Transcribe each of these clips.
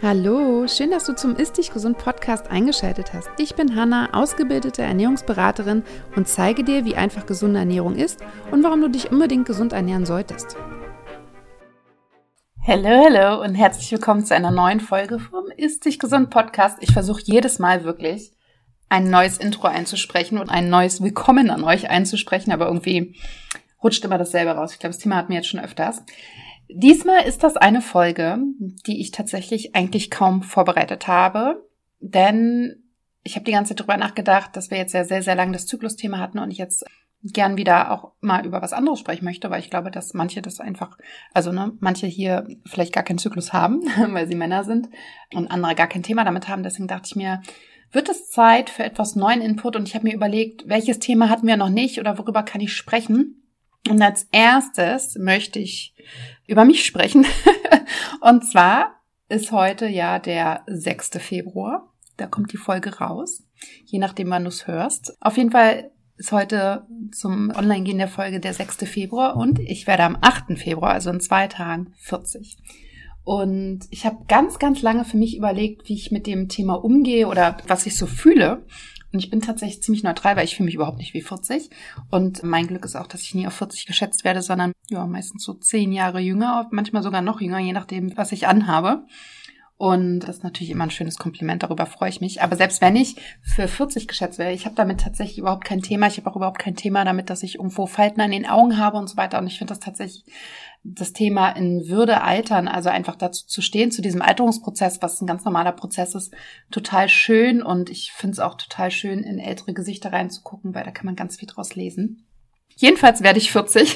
Hallo, schön, dass du zum Ist Dich Gesund Podcast eingeschaltet hast. Ich bin Hanna, ausgebildete Ernährungsberaterin und zeige dir, wie einfach gesunde Ernährung ist und warum du dich unbedingt gesund ernähren solltest. Hallo und herzlich willkommen zu einer neuen Folge vom Ist Dich Gesund Podcast. Ich versuche jedes Mal wirklich ein neues Intro einzusprechen und ein neues Willkommen an euch einzusprechen, aber irgendwie rutscht immer dasselbe raus. Ich glaube, das Thema hatten wir jetzt schon öfters. Diesmal ist das eine Folge, die ich tatsächlich eigentlich kaum vorbereitet habe, denn ich habe die ganze Zeit drüber nachgedacht, dass wir jetzt ja sehr, sehr lange das Zyklusthema hatten und ich jetzt gern wieder auch mal über was anderes sprechen möchte, weil ich glaube, dass manche das einfach, manche hier vielleicht gar keinen Zyklus haben, weil sie Männer sind und andere gar kein Thema damit haben. Deswegen dachte ich mir, wird es Zeit für etwas neuen Input und ich habe mir überlegt, welches Thema hatten wir noch nicht oder worüber kann ich sprechen? Und als erstes möchte ich über mich sprechen. Und zwar ist heute ja der 6. Februar. Da kommt die Folge raus, je nachdem, wann du es hörst. Auf jeden Fall ist heute zum Online-Gehen der Folge der 6. Februar und ich werde am 8. Februar, also in 2 Tagen, 40. Und ich habe ganz, ganz lange für mich überlegt, wie ich mit dem Thema umgehe oder was ich so fühle. Und ich bin tatsächlich ziemlich neutral, weil ich fühle mich überhaupt nicht wie 40. Und mein Glück ist auch, dass ich nie auf 40 geschätzt werde, sondern ja meistens so 10 Jahre jünger, manchmal sogar noch jünger, je nachdem, was ich anhabe. Und das ist natürlich immer ein schönes Kompliment, darüber freue ich mich. Aber selbst wenn ich für 40 geschätzt werde, ich habe damit tatsächlich überhaupt kein Thema. Ich habe auch überhaupt kein Thema damit, dass ich irgendwo Falten an den Augen habe und so weiter. Und ich finde das tatsächlich das Thema in Würde altern, also einfach dazu zu stehen, zu diesem Alterungsprozess, was ein ganz normaler Prozess ist, total schön. Und ich finde es auch total schön, in ältere Gesichter reinzugucken, weil da kann man ganz viel draus lesen. Jedenfalls werde ich 40.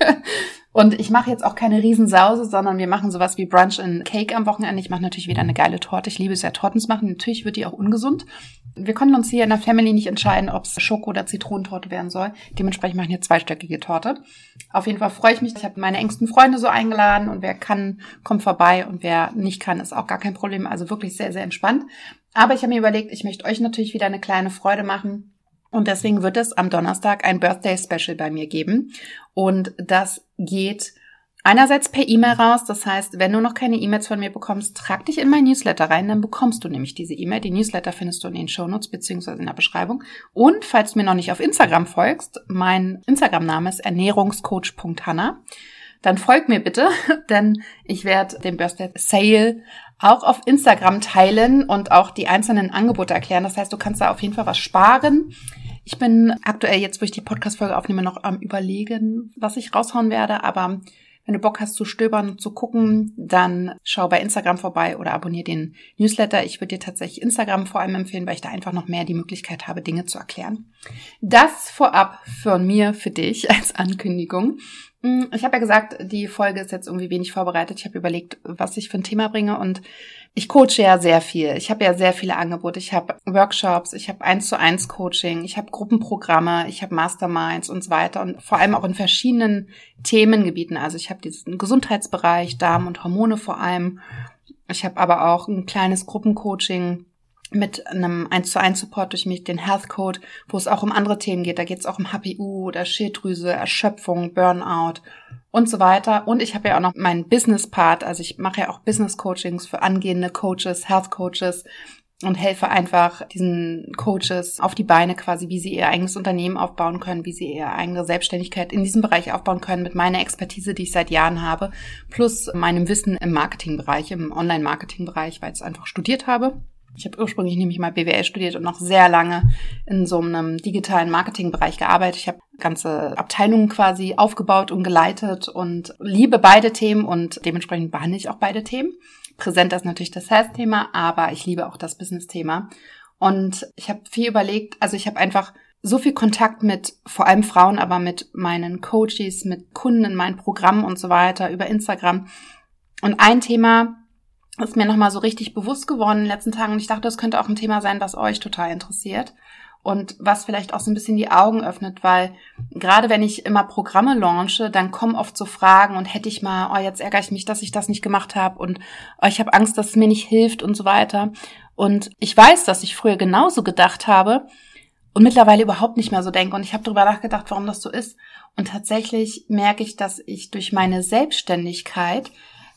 Und ich mache jetzt auch keine Riesensause, sondern wir machen sowas wie Brunch and Cake am Wochenende. Ich mache natürlich wieder eine geile Torte. Ich liebe es ja, Torten zu machen. Natürlich wird die auch ungesund. Wir konnten uns hier in der Family nicht entscheiden, ob es Schoko- oder Zitronentorte werden soll. Dementsprechend machen wir eine 2-stöckige Torte. Auf jeden Fall freue ich mich. Ich habe meine engsten Freunde so eingeladen und wer kann, kommt vorbei und wer nicht kann, ist auch gar kein Problem. Also wirklich sehr, sehr entspannt. Aber ich habe mir überlegt, ich möchte euch natürlich wieder eine kleine Freude machen. Und deswegen wird es am Donnerstag ein Birthday-Special bei mir geben. Und das geht einerseits per E-Mail raus. Das heißt, wenn du noch keine E-Mails von mir bekommst, trag dich in mein Newsletter rein, dann bekommst du nämlich diese E-Mail. Die Newsletter findest du in den Shownotes beziehungsweise in der Beschreibung. Und falls du mir noch nicht auf Instagram folgst, mein Instagram-Name ist ernährungscoach.hanna. Dann folg mir bitte, denn ich werde den Birthday Sale auch auf Instagram teilen und auch die einzelnen Angebote erklären. Das heißt, du kannst da auf jeden Fall was sparen. Ich bin aktuell jetzt, wo ich die Podcast-Folge aufnehme, noch am Überlegen, was ich raushauen werde. Aber wenn du Bock hast zu stöbern und zu gucken, dann schau bei Instagram vorbei oder abonniere den Newsletter. Ich würde dir tatsächlich Instagram vor allem empfehlen, weil ich da einfach noch mehr die Möglichkeit habe, Dinge zu erklären. Das vorab von mir für dich als Ankündigung. Ich habe ja gesagt, die Folge ist jetzt irgendwie wenig vorbereitet. Ich habe überlegt, was ich für ein Thema bringe und ich coache ja sehr viel. Ich habe ja sehr viele Angebote. Ich habe Workshops, ich habe 1:1 Coaching, ich habe Gruppenprogramme, ich habe Masterminds und so weiter und vor allem auch in verschiedenen Themengebieten. Also ich habe diesen Gesundheitsbereich, Darm und Hormone vor allem. Ich habe aber auch ein kleines Gruppencoaching mit einem 1:1 Support durch mich, den Health Code, wo es auch um andere Themen geht. Da geht es auch um HPU oder Schilddrüse, Erschöpfung, Burnout und so weiter. Und ich habe ja auch noch meinen Business-Part. Also ich mache ja auch Business-Coachings für angehende Coaches, Health Coaches und helfe einfach diesen Coaches auf die Beine quasi, wie sie ihr eigenes Unternehmen aufbauen können, wie sie ihre eigene Selbstständigkeit in diesem Bereich aufbauen können mit meiner Expertise, die ich seit Jahren habe, plus meinem Wissen im Marketingbereich, im Online-Marketing-Bereich, weil ich es einfach studiert habe. Ich habe ursprünglich nämlich mal BWL studiert und noch sehr lange in so einem digitalen Marketingbereich gearbeitet. Ich habe ganze Abteilungen quasi aufgebaut und geleitet und liebe beide Themen und dementsprechend behandle ich auch beide Themen. Präsent ist natürlich das Health-Thema, aber ich liebe auch das Business-Thema. Und ich habe viel überlegt, also ich habe einfach so viel Kontakt mit vor allem Frauen, aber mit meinen Coaches, mit Kunden in meinen Programmen und so weiter über Instagram. Und ein Thema ist mir nochmal so richtig bewusst geworden in den letzten Tagen und ich dachte, das könnte auch ein Thema sein, was euch total interessiert und was vielleicht auch so ein bisschen die Augen öffnet, weil gerade wenn ich immer Programme launche, dann kommen oft so Fragen und hätte ich mal, jetzt ärgere ich mich, dass ich das nicht gemacht habe und ich habe Angst, dass es mir nicht hilft und so weiter. Und ich weiß, dass ich früher genauso gedacht habe und mittlerweile überhaupt nicht mehr so denke und ich habe darüber nachgedacht, warum das so ist und tatsächlich merke ich, dass ich durch meine Selbstständigkeit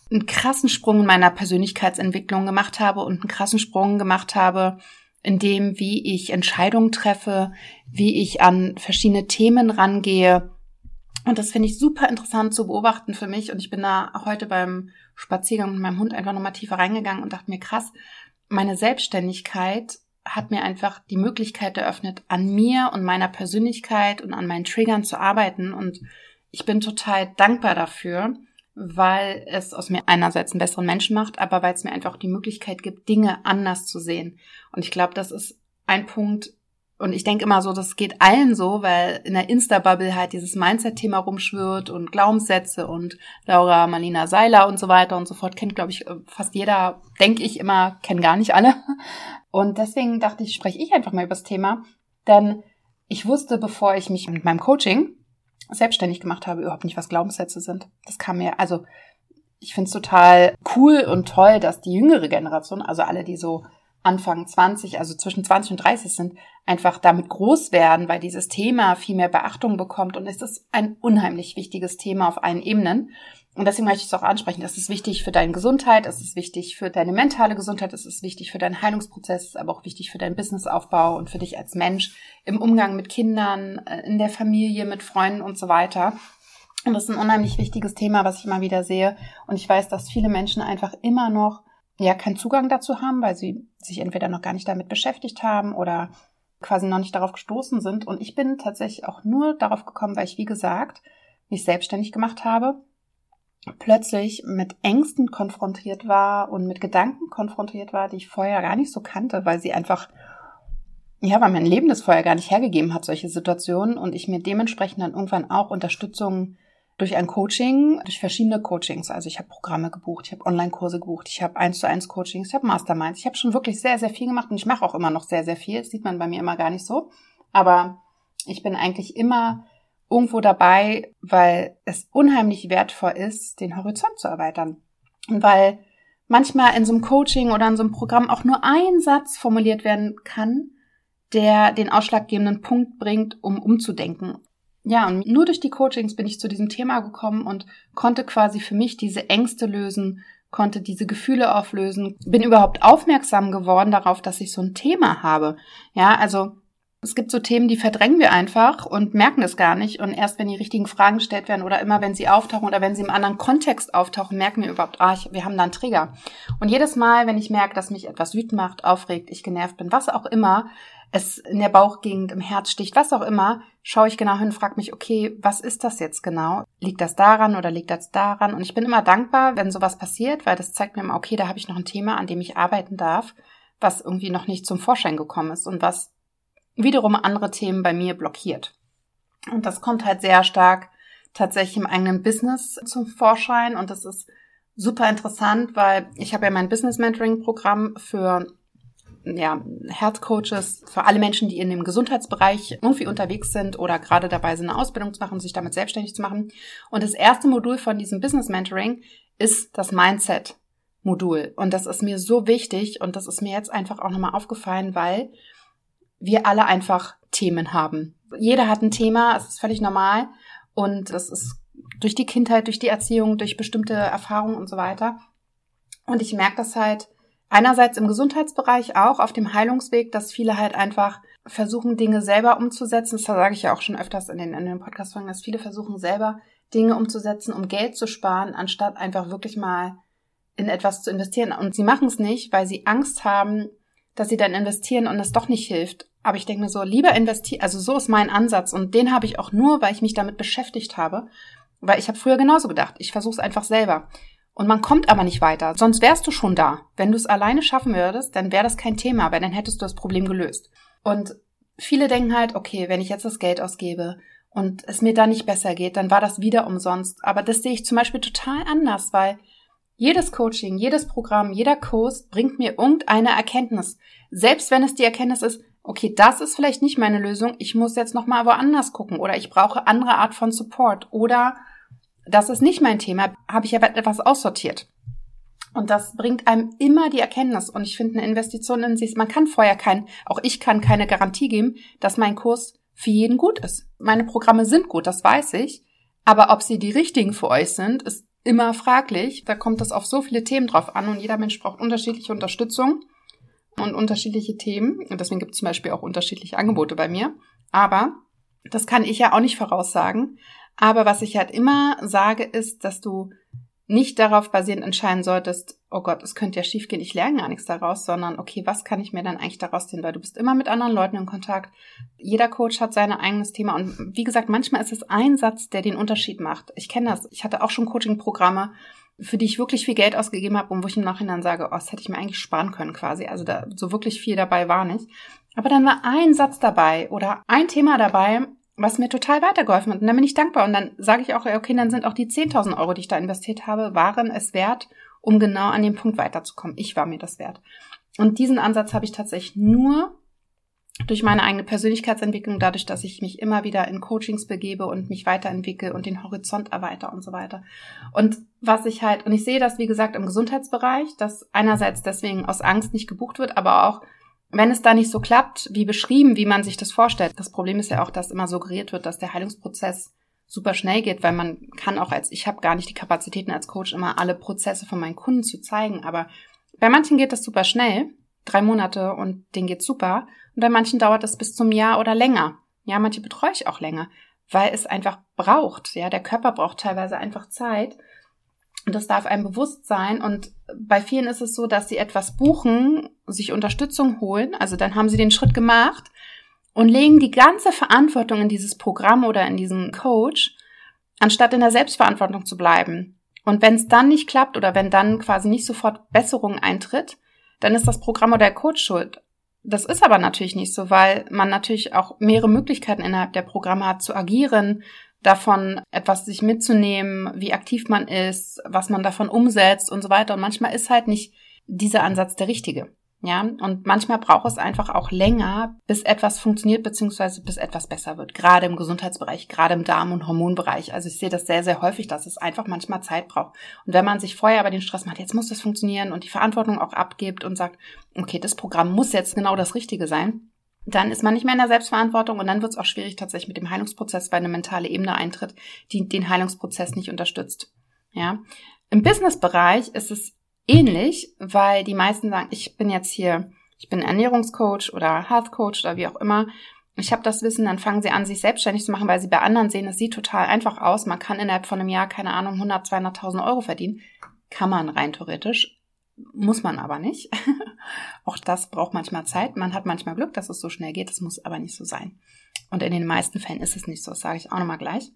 einen krassen Sprung in meiner Persönlichkeitsentwicklung gemacht habe und einen krassen Sprung gemacht habe in dem, wie ich Entscheidungen treffe, wie ich an verschiedene Themen rangehe. Und das finde ich super interessant zu beobachten für mich. Und ich bin da heute beim Spaziergang mit meinem Hund einfach nochmal tiefer reingegangen und dachte mir, krass, meine Selbstständigkeit hat mir einfach die Möglichkeit eröffnet, an mir und meiner Persönlichkeit und an meinen Triggern zu arbeiten. Und ich bin total dankbar dafür, weil es aus mir einerseits einen besseren Menschen macht, aber weil es mir einfach die Möglichkeit gibt, Dinge anders zu sehen. Und ich glaube, das ist ein Punkt, und ich denke immer so, das geht allen so, weil in der Insta-Bubble halt dieses Mindset-Thema rumschwirrt und Glaubenssätze und Laura Marlina Seiler und so weiter und so fort kennt, glaube ich, fast jeder, denke ich immer, kennen gar nicht alle. Und deswegen dachte ich, spreche ich einfach mal über das Thema, denn ich wusste, bevor ich mich mit meinem Coaching selbstständig gemacht habe, überhaupt nicht, was Glaubenssätze sind. Das kam mir, also ich finde es total cool und toll, dass die jüngere Generation, also alle, die so Anfang 20, also zwischen 20 und 30 sind, einfach damit groß werden, weil dieses Thema viel mehr Beachtung bekommt. Und es ist ein unheimlich wichtiges Thema auf allen Ebenen. Und deswegen möchte ich es auch ansprechen. Das ist wichtig für deine Gesundheit, es ist wichtig für deine mentale Gesundheit, es ist wichtig für deinen Heilungsprozess, es ist aber auch wichtig für deinen Businessaufbau und für dich als Mensch im Umgang mit Kindern, in der Familie, mit Freunden und so weiter. Und das ist ein unheimlich wichtiges Thema, was ich immer wieder sehe. Und ich weiß, dass viele Menschen einfach immer noch keinen Zugang dazu haben, weil sie sich entweder noch gar nicht damit beschäftigt haben oder quasi noch nicht darauf gestoßen sind. Und ich bin tatsächlich auch nur darauf gekommen, weil ich, wie gesagt, mich selbstständig gemacht habe, plötzlich mit Ängsten konfrontiert war und mit Gedanken konfrontiert war, die ich vorher gar nicht so kannte, weil sie einfach, weil mein Leben das vorher gar nicht hergegeben hat, solche Situationen, und ich mir dementsprechend dann irgendwann auch Unterstützung durch ein Coaching, durch verschiedene Coachings, also ich habe Programme gebucht, ich habe Online-Kurse gebucht, ich habe 1:1 Coachings, ich habe Masterminds, ich habe schon wirklich sehr, sehr viel gemacht und ich mache auch immer noch sehr, sehr viel, das sieht man bei mir immer gar nicht so, aber ich bin eigentlich immer irgendwo dabei, weil es unheimlich wertvoll ist, den Horizont zu erweitern. Und weil manchmal in so einem Coaching oder in so einem Programm auch nur ein Satz formuliert werden kann, der den ausschlaggebenden Punkt bringt, um umzudenken. Ja, und nur durch die Coachings bin ich zu diesem Thema gekommen und konnte quasi für mich diese Ängste lösen, konnte diese Gefühle auflösen, bin überhaupt aufmerksam geworden darauf, dass ich so ein Thema habe. Ja, also es gibt so Themen, die verdrängen wir einfach und merken es gar nicht. Und erst wenn die richtigen Fragen gestellt werden oder immer wenn sie auftauchen oder wenn sie im anderen Kontext auftauchen, merken wir überhaupt, wir haben da einen Trigger. Und jedes Mal, wenn ich merke, dass mich etwas wütend macht, aufregt, ich genervt bin, was auch immer, es in der Bauchgegend, im Herz sticht, was auch immer, schaue ich genau hin und frage mich, okay, was ist das jetzt genau? Liegt das daran oder liegt das daran? Und ich bin immer dankbar, wenn sowas passiert, weil das zeigt mir immer, okay, da habe ich noch ein Thema, an dem ich arbeiten darf, was irgendwie noch nicht zum Vorschein gekommen ist und was wiederum andere Themen bei mir blockiert. Und das kommt halt sehr stark tatsächlich im eigenen Business zum Vorschein und das ist super interessant, weil ich habe ja mein Business-Mentoring-Programm für Health-Coaches, für alle Menschen, die in dem Gesundheitsbereich irgendwie unterwegs sind oder gerade dabei sind, eine Ausbildung zu machen, sich damit selbstständig zu machen. Und das erste Modul von diesem Business-Mentoring ist das Mindset-Modul. Und das ist mir so wichtig und das ist mir jetzt einfach auch nochmal aufgefallen, weil wir alle einfach Themen haben. Jeder hat ein Thema, es ist völlig normal und das ist durch die Kindheit, durch die Erziehung, durch bestimmte Erfahrungen und so weiter. Und ich merke das halt einerseits im Gesundheitsbereich auch auf dem Heilungsweg, dass viele halt einfach versuchen, Dinge selber umzusetzen. Das sage ich ja auch schon öfters in den Podcast-Folgen, dass viele versuchen, selber Dinge umzusetzen, um Geld zu sparen, anstatt einfach wirklich mal in etwas zu investieren. Und sie machen es nicht, weil sie Angst haben, dass sie dann investieren und es doch nicht hilft. Aber ich denke mir so, lieber investieren, also so ist mein Ansatz und den habe ich auch nur, weil ich mich damit beschäftigt habe, weil ich habe früher genauso gedacht, ich versuche es einfach selber. Und man kommt aber nicht weiter, sonst wärst du schon da. Wenn du es alleine schaffen würdest, dann wäre das kein Thema, weil dann hättest du das Problem gelöst. Und viele denken halt, okay, wenn ich jetzt das Geld ausgebe und es mir dann nicht besser geht, dann war das wieder umsonst. Aber das sehe ich zum Beispiel total anders, weil jedes Coaching, jedes Programm, jeder Kurs bringt mir irgendeine Erkenntnis. Selbst wenn es die Erkenntnis ist, okay, das ist vielleicht nicht meine Lösung, ich muss jetzt nochmal woanders gucken oder ich brauche andere Art von Support oder das ist nicht mein Thema, habe ich aber etwas aussortiert. Und das bringt einem immer die Erkenntnis. Und ich finde eine Investition in sich, man kann vorher auch ich kann keine Garantie geben, dass mein Kurs für jeden gut ist. Meine Programme sind gut, das weiß ich. Aber ob sie die richtigen für euch sind, ist immer fraglich. Da kommt es auf so viele Themen drauf an und jeder Mensch braucht unterschiedliche Unterstützung und unterschiedliche Themen. Und deswegen gibt es zum Beispiel auch unterschiedliche Angebote bei mir. Aber das kann ich ja auch nicht voraussagen. Aber was ich halt immer sage, ist, dass du nicht darauf basierend entscheiden solltest, oh Gott, es könnte ja schief gehen, ich lerne gar nichts daraus, sondern okay, was kann ich mir dann eigentlich daraus ziehen? Weil du bist immer mit anderen Leuten in Kontakt. Jeder Coach hat sein eigenes Thema. Und wie gesagt, manchmal ist es ein Satz, der den Unterschied macht. Ich kenne das. Ich hatte auch schon Coaching-Programme, für die ich wirklich viel Geld ausgegeben habe und wo ich im Nachhinein sage, oh, das hätte ich mir eigentlich sparen können quasi. Also da so wirklich viel dabei war nicht. Aber dann war ein Satz dabei oder ein Thema dabei, was mir total weitergeholfen hat. Und dann bin ich dankbar. Und dann sage ich auch, okay, dann sind auch die 10.000 Euro, die ich da investiert habe, waren es wert, um genau an dem Punkt weiterzukommen. Ich war mir das wert. Und diesen Ansatz habe ich tatsächlich nur durch meine eigene Persönlichkeitsentwicklung, dadurch, dass ich mich immer wieder in Coachings begebe und mich weiterentwickle und den Horizont erweitere und so weiter. Und ich sehe das, wie gesagt, im Gesundheitsbereich, dass einerseits deswegen aus Angst nicht gebucht wird, aber auch, wenn es da nicht so klappt, wie beschrieben, wie man sich das vorstellt. Das Problem ist ja auch, dass immer suggeriert wird, dass der Heilungsprozess super schnell geht, weil man kann auch ich habe gar nicht die Kapazitäten als Coach, immer alle Prozesse von meinen Kunden zu zeigen, aber bei manchen geht das super schnell, 3 Monate und denen geht's super und bei manchen dauert das bis zum Jahr oder länger. Ja, manche betreue ich auch länger, weil es einfach braucht. Ja, der Körper braucht teilweise einfach Zeit. Und das darf einem bewusst sein. Und bei vielen ist es so, dass sie etwas buchen, sich Unterstützung holen. Also dann haben sie den Schritt gemacht und legen die ganze Verantwortung in dieses Programm oder in diesen Coach, anstatt in der Selbstverantwortung zu bleiben. Und wenn es dann nicht klappt oder wenn dann quasi nicht sofort Besserung eintritt, dann ist das Programm oder der Coach schuld. Das ist aber natürlich nicht so, weil man natürlich auch mehrere Möglichkeiten innerhalb der Programme hat zu agieren, davon etwas sich mitzunehmen, wie aktiv man ist, was man davon umsetzt und so weiter. Und manchmal ist halt nicht dieser Ansatz der richtige. Ja, und manchmal braucht es einfach auch länger, bis etwas funktioniert, beziehungsweise bis etwas besser wird. Gerade im Gesundheitsbereich, gerade im Darm- und Hormonbereich. Also ich sehe das sehr, sehr häufig, dass es einfach manchmal Zeit braucht. Und wenn man sich vorher aber den Stress macht, jetzt muss das funktionieren und die Verantwortung auch abgibt und sagt, okay, das Programm muss jetzt genau das Richtige sein, dann ist man nicht mehr in der Selbstverantwortung und dann wird es auch schwierig tatsächlich mit dem Heilungsprozess, weil eine mentale Ebene eintritt, die den Heilungsprozess nicht unterstützt. Ja, im Businessbereich ist es ähnlich, weil die meisten sagen, ich bin Ernährungscoach oder Health Coach oder wie auch immer. Ich habe das Wissen, dann fangen sie an, sich selbstständig zu machen, weil sie bei anderen sehen, es sieht total einfach aus. Man kann innerhalb von einem Jahr, keine Ahnung, 100, 200.000 Euro verdienen. Kann man rein theoretisch, muss man aber nicht. Auch das braucht manchmal Zeit. Man hat manchmal Glück, dass es so schnell geht. Das muss aber nicht so sein. Und in den meisten Fällen ist es nicht so, das sage ich auch nochmal gleich.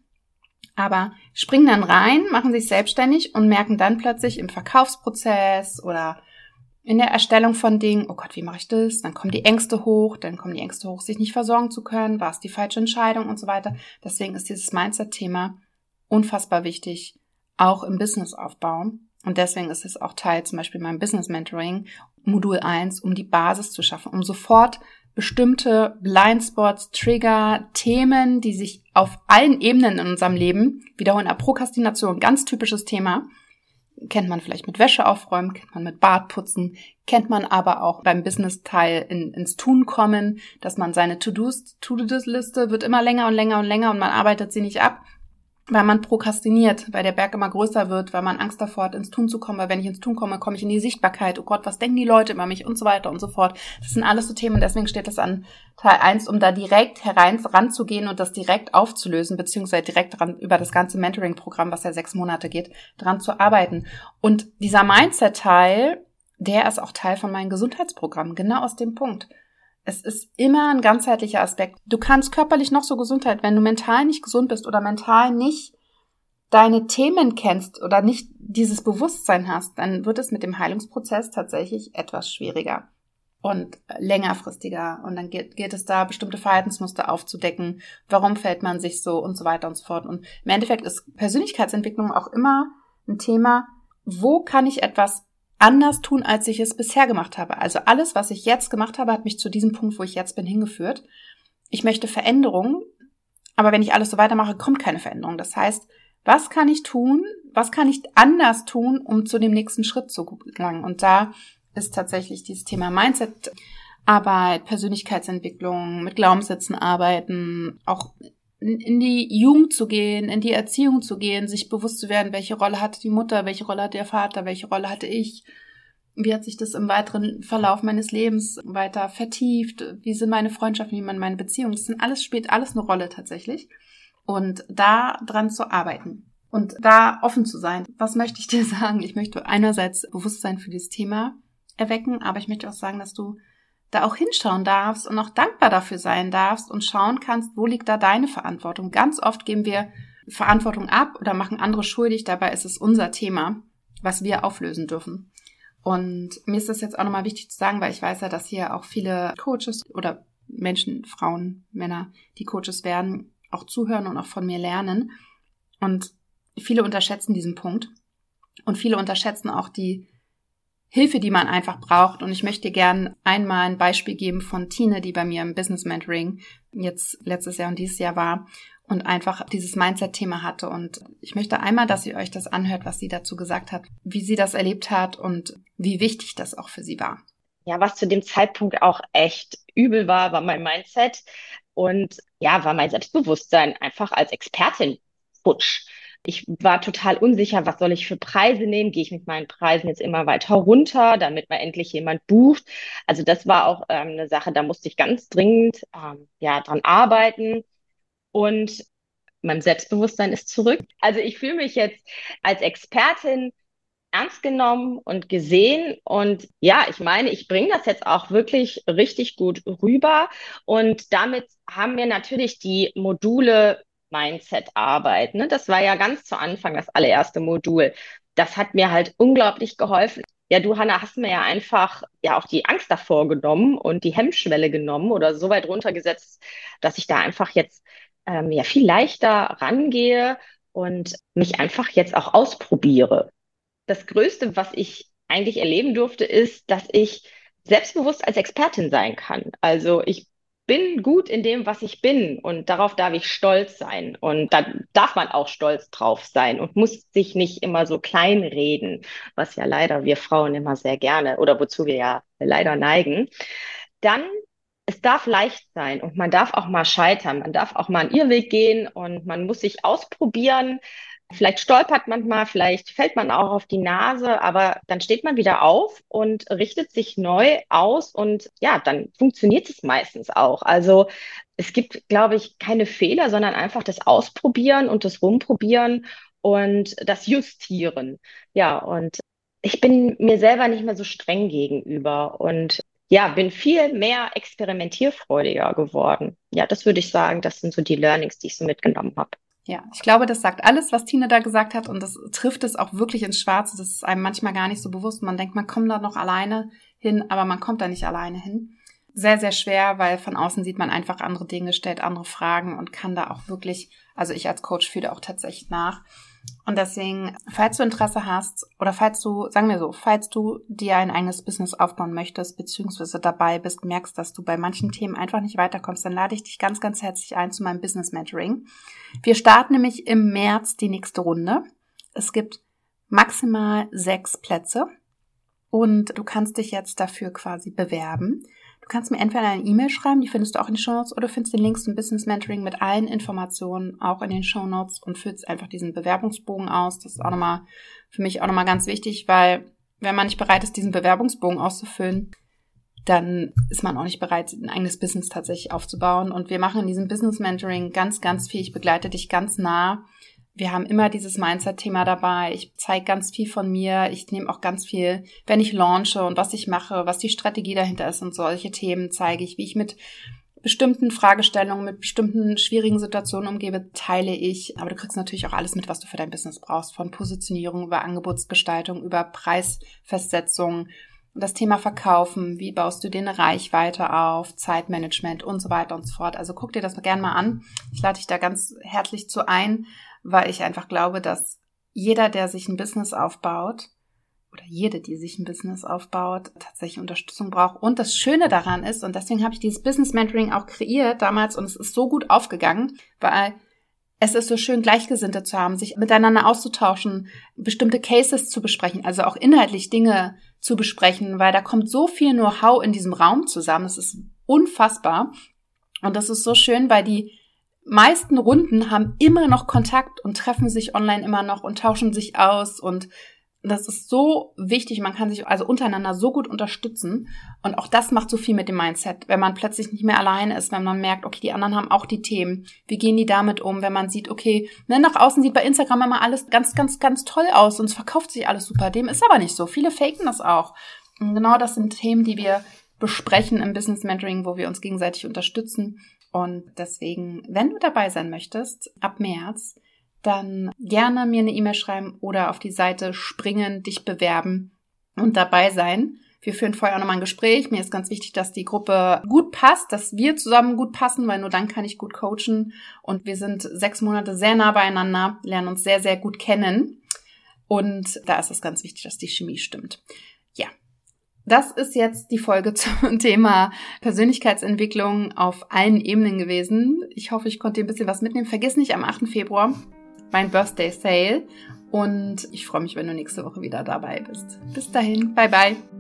Aber springen dann rein, machen sich selbstständig und merken dann plötzlich im Verkaufsprozess oder in der Erstellung von Dingen, oh Gott, wie mache ich das? Dann kommen die Ängste hoch, sich nicht versorgen zu können, war es die falsche Entscheidung und so weiter. Deswegen ist dieses Mindset-Thema unfassbar wichtig, auch im Businessaufbau. Und deswegen ist es auch Teil zum Beispiel meinem Business Mentoring, Modul 1, um die Basis zu schaffen, um sofort bestimmte Blindspots, Trigger, Themen, die sich auf allen Ebenen in unserem Leben wiederholen. Prokrastination, ganz typisches Thema. Kennt man vielleicht mit Wäsche aufräumen, kennt man mit Bart putzen, kennt man aber auch beim Business-Teil ins Tun kommen, dass man seine To-Do-Liste wird immer länger und länger und länger und man arbeitet sie nicht ab, weil man prokrastiniert, weil der Berg immer größer wird, weil man Angst davor hat, ins Tun zu kommen, weil wenn ich ins Tun komme, komme ich in die Sichtbarkeit, oh Gott, was denken die Leute über mich und so weiter und so fort. Das sind alles so Themen, deswegen steht das an Teil 1, um da direkt ranzugehen und das direkt aufzulösen, beziehungsweise direkt über das ganze Mentoring-Programm, was ja 6 Monate geht, dran zu arbeiten. Und dieser Mindset-Teil, der ist auch Teil von meinem Gesundheitsprogramm, genau aus dem Punkt. Es ist immer ein ganzheitlicher Aspekt. Du kannst körperlich noch so gesund sein, wenn du mental nicht gesund bist oder mental nicht deine Themen kennst oder nicht dieses Bewusstsein hast, dann wird es mit dem Heilungsprozess tatsächlich etwas schwieriger und längerfristiger. Und dann geht es da, bestimmte Verhaltensmuster aufzudecken. Warum fällt man sich so und so weiter und so fort. Und im Endeffekt ist Persönlichkeitsentwicklung auch immer ein Thema, wo kann ich etwas anders tun, als ich es bisher gemacht habe. Also alles, was ich jetzt gemacht habe, hat mich zu diesem Punkt, wo ich jetzt bin, hingeführt. Ich möchte Veränderung, aber wenn ich alles so weitermache, kommt keine Veränderung. Das heißt, was kann ich tun, was kann ich anders tun, um zu dem nächsten Schritt zu gelangen? Und da ist tatsächlich dieses Thema Mindset-Arbeit, Persönlichkeitsentwicklung, mit Glaubenssätzen arbeiten, auch in die Jugend zu gehen, in die Erziehung zu gehen, sich bewusst zu werden, welche Rolle hatte die Mutter, welche Rolle hat der Vater, welche Rolle hatte ich, wie hat sich das im weiteren Verlauf meines Lebens weiter vertieft, wie sind meine Freundschaften, wie meine Beziehungen, spielt alles eine Rolle tatsächlich. Und da dran zu arbeiten und da offen zu sein. Was möchte ich dir sagen? Ich möchte einerseits Bewusstsein für dieses Thema erwecken, aber ich möchte auch sagen, dass du da auch hinschauen darfst und auch dankbar dafür sein darfst und schauen kannst, wo liegt da deine Verantwortung. Ganz oft geben wir Verantwortung ab oder machen andere schuldig, dabei ist es unser Thema, was wir auflösen dürfen. Und mir ist das jetzt auch nochmal wichtig zu sagen, weil ich weiß ja, dass hier auch viele Coaches oder Menschen, Frauen, Männer, die Coaches werden, auch zuhören und auch von mir lernen. Und viele unterschätzen diesen Punkt. Und viele unterschätzen auch die Hilfe, die man einfach braucht. Und ich möchte gern einmal ein Beispiel geben von Tine, die bei mir im Business Mentoring jetzt letztes Jahr und dieses Jahr war und einfach dieses Mindset-Thema hatte. Und ich möchte einmal, dass ihr euch das anhört, was sie dazu gesagt hat, wie sie das erlebt hat und wie wichtig das auch für sie war. Ja, was zu dem Zeitpunkt auch echt übel war mein Mindset und ja, war mein Selbstbewusstsein einfach als Expertin futsch. Ich war total unsicher, was soll ich für Preise nehmen? Gehe ich mit meinen Preisen jetzt immer weiter runter, damit mal endlich jemand bucht? Also das war auch eine Sache, da musste ich ganz dringend dran arbeiten und mein Selbstbewusstsein ist zurück. Also ich fühle mich jetzt als Expertin ernst genommen und gesehen. Und ja, ich meine, ich bringe das jetzt auch wirklich richtig gut rüber. Und damit haben wir natürlich die Module Mindset-Arbeit. Ne? Das war ja ganz zu Anfang das allererste Modul. Das hat mir halt unglaublich geholfen. Ja, du, Hanna, hast mir ja einfach ja auch die Angst davor genommen und die Hemmschwelle genommen oder so weit runtergesetzt, dass ich da einfach jetzt viel leichter rangehe und mich einfach jetzt auch ausprobiere. Das Größte, was ich eigentlich erleben durfte, ist, dass ich selbstbewusst als Expertin sein kann. Also ich bin gut in dem, was ich bin und darauf darf ich stolz sein. Und da darf man auch stolz drauf sein und muss sich nicht immer so kleinreden, was ja leider wir Frauen immer sehr gerne oder wozu wir ja leider neigen. Dann, es darf leicht sein und man darf auch mal scheitern, man darf auch mal einen Irrweg gehen und man muss sich ausprobieren. Vielleicht stolpert man mal, vielleicht fällt man auch auf die Nase, aber dann steht man wieder auf und richtet sich neu aus und ja, dann funktioniert es meistens auch. Also es gibt, glaube ich, keine Fehler, sondern einfach das Ausprobieren und das Rumprobieren und das Justieren. Ja, und ich bin mir selber nicht mehr so streng gegenüber und ja, bin viel mehr experimentierfreudiger geworden. Ja, das würde ich sagen, das sind so die Learnings, die ich so mitgenommen habe. Ja, ich glaube, das sagt alles, was Tine da gesagt hat und das trifft es auch wirklich ins Schwarze. Das ist einem manchmal gar nicht so bewusst. Man denkt, man kommt da noch alleine hin, aber man kommt da nicht alleine hin. Sehr, sehr schwer, weil von außen sieht man einfach andere Dinge, stellt andere Fragen und kann da auch wirklich, also ich als Coach fühle auch tatsächlich nach. Und deswegen, falls du Interesse hast oder falls du dir ein eigenes Business aufbauen möchtest, beziehungsweise dabei bist, merkst, dass du bei manchen Themen einfach nicht weiterkommst, dann lade ich dich ganz, ganz herzlich ein zu meinem Business Mentoring. Wir starten nämlich im März die nächste Runde. Es gibt maximal 6 Plätze und du kannst dich jetzt dafür quasi bewerben. Du kannst mir entweder eine E-Mail schreiben, die findest du auch in den Shownotes, oder du findest den Link zum Business Mentoring mit allen Informationen auch in den Shownotes und füllst einfach diesen Bewerbungsbogen aus. Das ist auch nochmal für mich auch nochmal ganz wichtig, weil wenn man nicht bereit ist, diesen Bewerbungsbogen auszufüllen, dann ist man auch nicht bereit, ein eigenes Business tatsächlich aufzubauen. Und wir machen in diesem Business Mentoring ganz, ganz viel. Ich begleite dich ganz nah. Wir haben immer dieses Mindset-Thema dabei. Ich zeige ganz viel von mir. Ich nehme auch ganz viel, wenn ich launche und was ich mache, was die Strategie dahinter ist und solche Themen zeige ich, wie ich mit bestimmten Fragestellungen, mit bestimmten schwierigen Situationen umgebe, teile ich. Aber du kriegst natürlich auch alles mit, was du für dein Business brauchst. Von Positionierung über Angebotsgestaltung, über Preisfestsetzung, das Thema Verkaufen, wie baust du dir eine Reichweite auf, Zeitmanagement und so weiter und so fort. Also guck dir das gerne mal an. Ich lade dich da ganz herzlich zu ein, weil ich einfach glaube, dass jeder, der sich ein Business aufbaut, oder jede, die sich ein Business aufbaut, tatsächlich Unterstützung braucht. Und das Schöne daran ist, und deswegen habe ich dieses Business Mentoring auch kreiert damals und es ist so gut aufgegangen, weil es ist so schön, Gleichgesinnte zu haben, sich miteinander auszutauschen, bestimmte Cases zu besprechen, also auch inhaltlich Dinge zu besprechen, weil da kommt so viel Know-how in diesem Raum zusammen. Das ist unfassbar. Und das ist so schön, weil die meisten Runden haben immer noch Kontakt und treffen sich online immer noch und tauschen sich aus, und das ist so wichtig. Man kann sich also untereinander so gut unterstützen, und auch das macht so viel mit dem Mindset, wenn man plötzlich nicht mehr alleine ist, wenn man merkt, okay, die anderen haben auch die Themen. Wie gehen die damit um, wenn man sieht, okay, nach außen sieht bei Instagram immer alles ganz, ganz, ganz toll aus und es verkauft sich alles super. Dem ist aber nicht so. Viele faken das auch. Und genau das sind Themen, die wir besprechen im Business Mentoring, wo wir uns gegenseitig unterstützen. Und deswegen, wenn du dabei sein möchtest, ab März, dann gerne mir eine E-Mail schreiben oder auf die Seite springen, dich bewerben und dabei sein. Wir führen vorher auch nochmal ein Gespräch. Mir ist ganz wichtig, dass die Gruppe gut passt, dass wir zusammen gut passen, weil nur dann kann ich gut coachen. Und wir sind 6 Monate sehr nah beieinander, lernen uns sehr, sehr gut kennen. Und da ist es ganz wichtig, dass die Chemie stimmt. Ja, das ist jetzt die Folge zum Thema Persönlichkeitsentwicklung auf allen Ebenen gewesen. Ich hoffe, ich konnte dir ein bisschen was mitnehmen. Vergiss nicht, am 8. Februar mein Birthday Sale, und ich freue mich, wenn du nächste Woche wieder dabei bist. Bis dahin, bye bye.